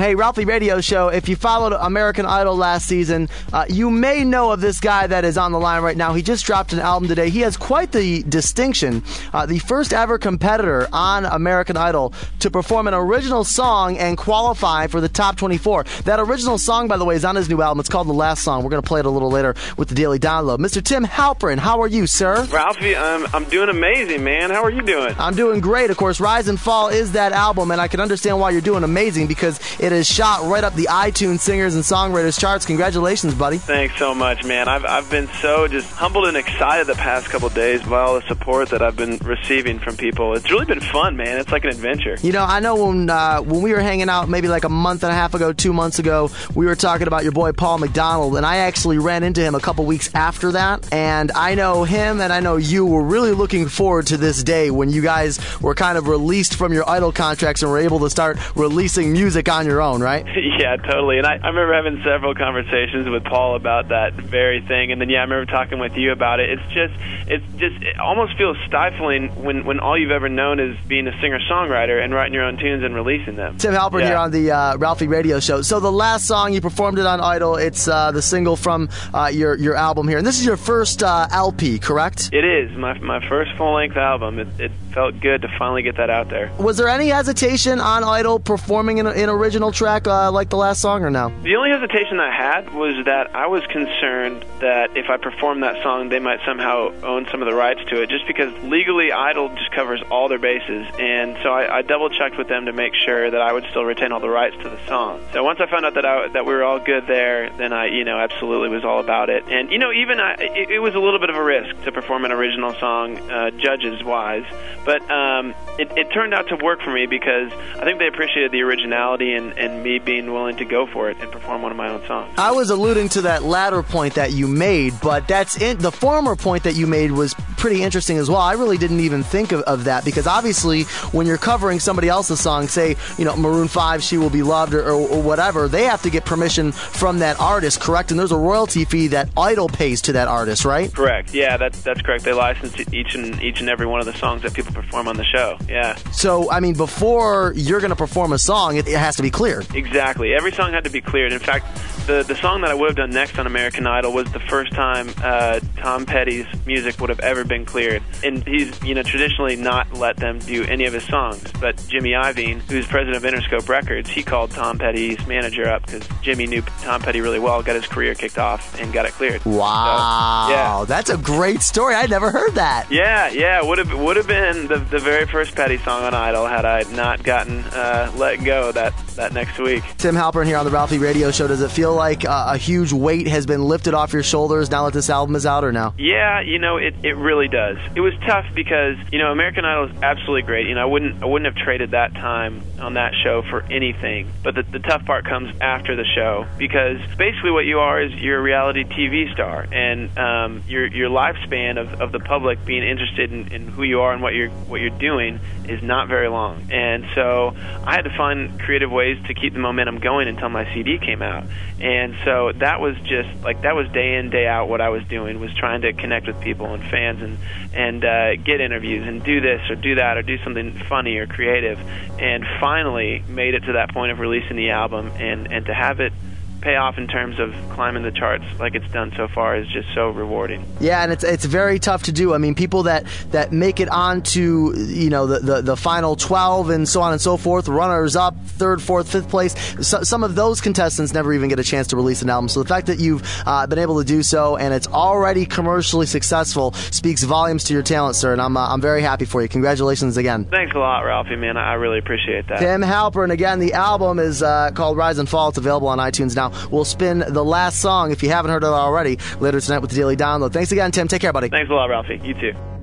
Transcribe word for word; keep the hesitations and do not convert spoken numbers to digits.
Hey, Ralphie Radio Show, if you followed American Idol last season, uh, you may know of this guy that is on the line right now. He just dropped an album today. He has quite the distinction. Uh, the first ever competitor on American Idol to perform an original song and qualify for the top twenty-four. That original song, by the way, is on his new album. It's called The Last Song. We're going to play it a little later with the Daily Download. Mister Tim Halperin, how are you, sir? Ralphie, I'm, I'm doing amazing, man. How are you doing? I'm doing great. Of course, Rise and Fall is that album, and I can understand why you're doing amazing because it is shot right up the iTunes Singers and Songwriters charts. Congratulations, buddy. Thanks so much, man. I've I've been so just humbled and excited the past couple of days by all the support that I've been receiving from people. It's really been fun, man. It's like an adventure. You know, I know when uh, when we were hanging out maybe like a month and a half ago, two months ago, we were talking about your boy Paul McDonald, and I actually ran into him a couple weeks after that, and I know him and I know you were really looking forward to this day when you guys were kind of released from your Idol contracts and were able to start releasing music on your own, right? Yeah, totally. And I, I remember having several conversations with Paul about that very thing. And then, yeah, I remember talking with you about it. It's just, it's just, it almost feels stifling when, when all you've ever known is being a singer-songwriter and writing your own tunes and releasing them. Tim Halperin yeah. here on the uh, Ralphie Radio Show. So the last song, you performed it on Idol. It's uh, the single from uh, your, your album here. And this is your first uh, L P, correct? It is. My, my first full-length album. It, it felt good to finally get that out there. Was there any hesitation on Idol performing an, an original track uh, like the last song, or no? The only hesitation I had was that I was concerned that if I performed that song, they might somehow own some of the rights to it, just because legally Idol just covers all their bases. And so I, I double-checked with them to make sure that I would still retain all the rights to the song. So once I found out that I, that we were all good there, then I, you know, absolutely was all about it. And, you know, even I, it, it was a little bit of a risk to perform an original song, uh, judges-wise. But um, it, it turned out to work for me because I think they appreciated the originality and, and me being willing to go for it and perform one of my own songs. I was alluding to that latter point that you made, but that's in, the former point that you made was pretty interesting as well. I really didn't even think of, of that because obviously when you're covering somebody else's song, say, you know, Maroon five, She Will Be Loved, or, or, or whatever, they have to get permission from that artist, correct? And there's a royalty fee that Idol pays to that artist, right? Correct. Yeah, that's that's correct. They license each and each and every one of the songs that people perform on the show. Yeah. So, I mean, before you're going to perform a song, it, it has to be cleared. Exactly. Every song had to be cleared. In fact, the the song that I would have done next on American Idol was the first time uh, Tom Petty's music would have ever been cleared. And he's, you know, traditionally not let them do any of his songs. But Jimmy Iovine, who's president of Interscope Records, he called Tom Petty's manager up because Jimmy knew Tom Petty really well, got his career kicked off, and got it cleared. Wow. So, yeah. That's a great story. I never heard that. Yeah, yeah. Would have would have been the the very first Petty song on Idol had I not gotten uh, let go that, that next week. Tim Halperin here on the Ralphie Radio Show. Does it feel like uh, a huge weight has been lifted off your shoulders now that this album is out, or no? Yeah, you know, it, it really does. It was tough because, you know, American Idol is absolutely great. You know, I wouldn't I wouldn't have traded that time on that show for anything. But the, the tough part comes after the show because basically what you are is you're a reality T V star, and um, your your lifespan of, of the public being interested in, in who you are and what you're what you're doing is not very long. And so I had to find creative ways to keep the momentum going until my C D came out. And so that was just like that was day in, day out what I was doing, was trying to connect with people and fans and and uh, get interviews and do this or do that or do something funny or creative, and finally made it to that point of releasing the album, and and to have it pay off in terms of climbing the charts like it's done so far is just so rewarding. Yeah, and it's it's very tough to do. I mean, people that, that make it onto, you know, the, the, the final twelve and so on and so forth, runners up, third, fourth, fifth place, so, some of those contestants never even get a chance to release an album. So the fact that you've uh, been able to do so and it's already commercially successful speaks volumes to your talent, sir, and I'm uh, I'm very happy for you. Congratulations again. Thanks a lot, Ralphie, man. I really appreciate that. Tim Halperin, again, the album is uh, called Rise and Fall. It's available on iTunes now. We'll spin the last song, if you haven't heard it already, later tonight with the Daily Download. Thanks again, Tim. Take care, buddy. Thanks a lot, Ralphie. You too.